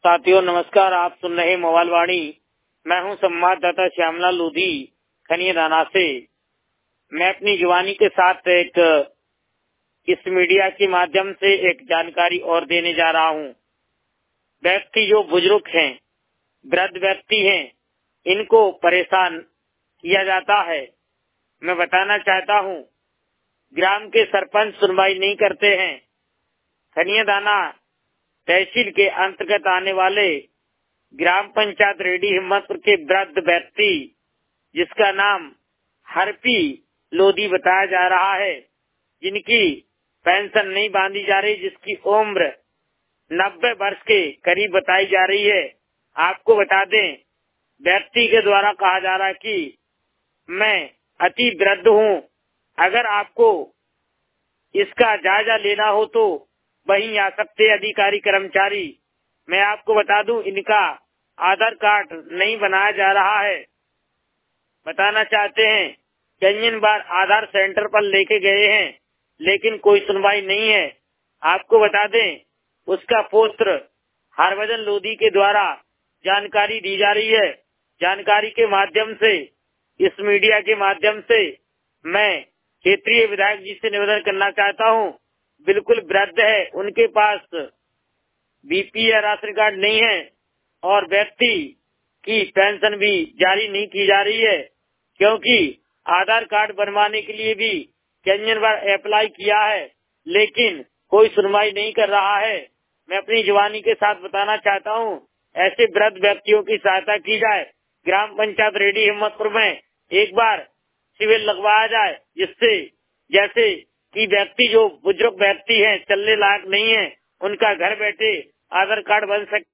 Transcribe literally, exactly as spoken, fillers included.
साथियों नमस्कार। आप सुन रहे मोबाइल वाणी। मैं हूं संवाददाता श्यामलाल लोधी खनियादाना से। मैं अपनी जुबानी के साथ एक इस मीडिया के माध्यम से एक जानकारी और देने जा रहा हूं। व्यक्ति जो बुजुर्ग हैं, वृद्ध व्यक्ति हैं, इनको परेशान किया जाता है। मैं बताना चाहता हूं, ग्राम के सरपंच सुनवाई नहीं करते हैं। खनियादाना तहसील के अंतर्गत आने वाले ग्राम पंचायत रेडी हिम्मतपुर के वृद्ध व्यक्ति, जिसका नाम हरपी लोधी बताया जा रहा है, जिनकी पेंशन नहीं बांधी जा रही, जिसकी उम्र नब्बे वर्ष के करीब बताई जा रही है। आपको बता दें, व्यक्ति के द्वारा कहा जा रहा है कि मैं अति वृद्ध हूँ, अगर आपको इसका जायजा लेना हो तो वहीं आ सकते अधिकारी कर्मचारी। मैं आपको बता दूं, इनका आधार कार्ड नहीं बनाया जा रहा है। बताना चाहते हैं, कई बार आधार सेंटर पर लेके गए हैं, लेकिन कोई सुनवाई नहीं है। आपको बता दें, उसका पुत्र हरभजन लोधी के द्वारा जानकारी दी जा रही है। जानकारी के माध्यम से, इस मीडिया के माध्यम से मैं क्षेत्रीय विधायक जी से निवेदन करना चाहता हूं। बिल्कुल वृद्ध है, उनके पास बीपी या राशन कार्ड नहीं है और व्यक्ति की पेंशन भी जारी नहीं की जा रही है, क्योंकि आधार कार्ड बनवाने के लिए भी कई बार अप्लाई किया है, लेकिन कोई सुनवाई नहीं कर रहा है। मैं अपनी जुबानी के साथ बताना चाहता हूं, ऐसे वृद्ध व्यक्तियों की सहायता की जाए। ग्राम पंचायत रेडी हिम्मतपुर में एक बार शिविर लगवाया जाए, जिससे जैसे कि व्यक्ति जो बुजुर्ग व्यक्ति हैं, चलने लायक नहीं है, उनका घर बैठे आधार कार्ड बन सके।